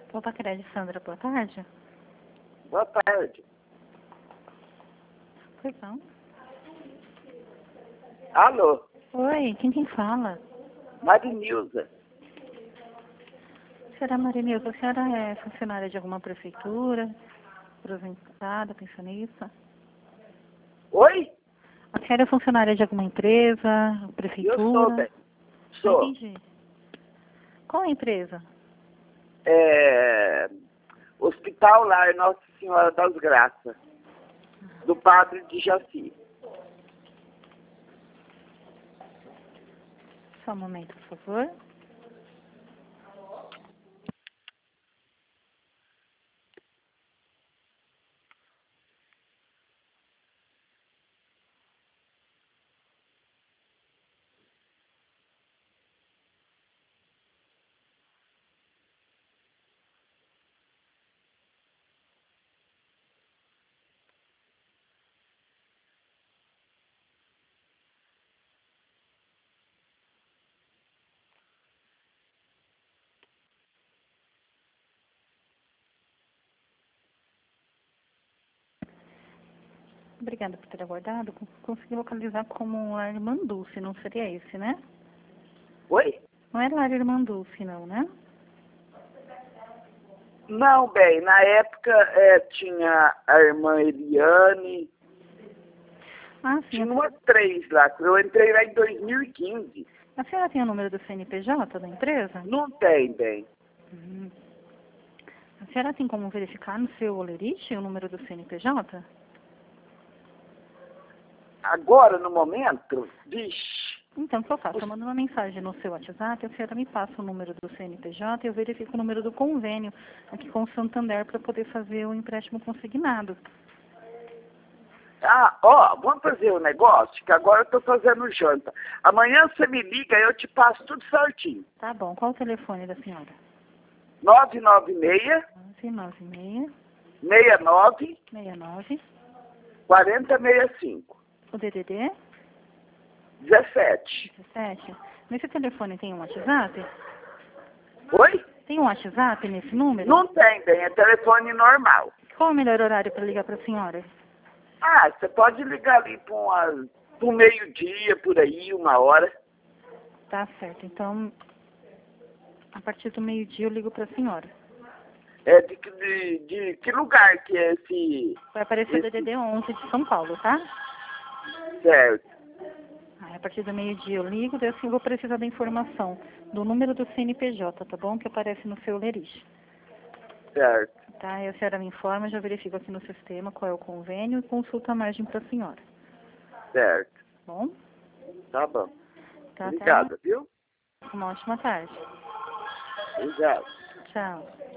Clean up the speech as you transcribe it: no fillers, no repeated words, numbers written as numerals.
Opa, Crédito, Sandra, boa tarde. Boa tarde. Pois não. Alô, Oi, quem fala? Marinilza. Senhora Marinilza, a senhora é funcionária de alguma prefeitura? Aposentada, pensionista? Oi? A senhora é funcionária de alguma empresa, Eu prefeitura? sou, bem. Não Sou. entendi. Qual a empresa? Hospital Lar Nossa Senhora das Graças, do Padre de Jaci. Só um momento, por favor. Obrigada por ter aguardado. Consegui localizar como Lar Irmã Dulce, não seria esse, né? Oi? Não é Lar Irmã Dulce, não, né? Não, bem, na época tinha a irmã Eliane, Ah, sim. tinha umas 3 lá. Eu entrei lá em 2015. A senhora tem o número do CNPJ da empresa? Não tem, bem. Uhum. A senhora tem como verificar no seu Olerite o número do CNPJ? Agora, no momento, vixe, Então, o que eu faço? Eu mando uma mensagem no seu WhatsApp, a senhora me passa o número do CNPJ e eu verifico o número do convênio aqui com o Santander para poder fazer o empréstimo consignado. vamos fazer um negócio, que agora eu tô fazendo janta. Amanhã você me liga, eu te passo tudo certinho. Tá bom. Qual o telefone da senhora? 996 996 69 69 4065 o DDD 17. 17. Nesse telefone tem um WhatsApp? Oi? Tem um WhatsApp nesse número? Não tem, bem, é telefone normal. Qual o melhor horário para ligar para a senhora? Você pode ligar ali para um meio-dia, por aí, 1 hora. Tá certo. Então, a partir do meio-dia eu ligo para a senhora. De que lugar que é esse... Vai aparecer o DDD 11 de São Paulo, tá? Certo, Aí, a partir do meio-dia eu ligo, daí assim eu vou precisar da informação do número do CNPJ, tá bom? Que aparece no seu Lerich. certo, Tá? Aí a senhora me informa, eu já verifico aqui no sistema qual é o convênio e consulta a margem para a senhora. certo. Tá bom? Tá bom. Tá, até Obrigado, viu? uma ótima tarde. Obrigado. Tchau.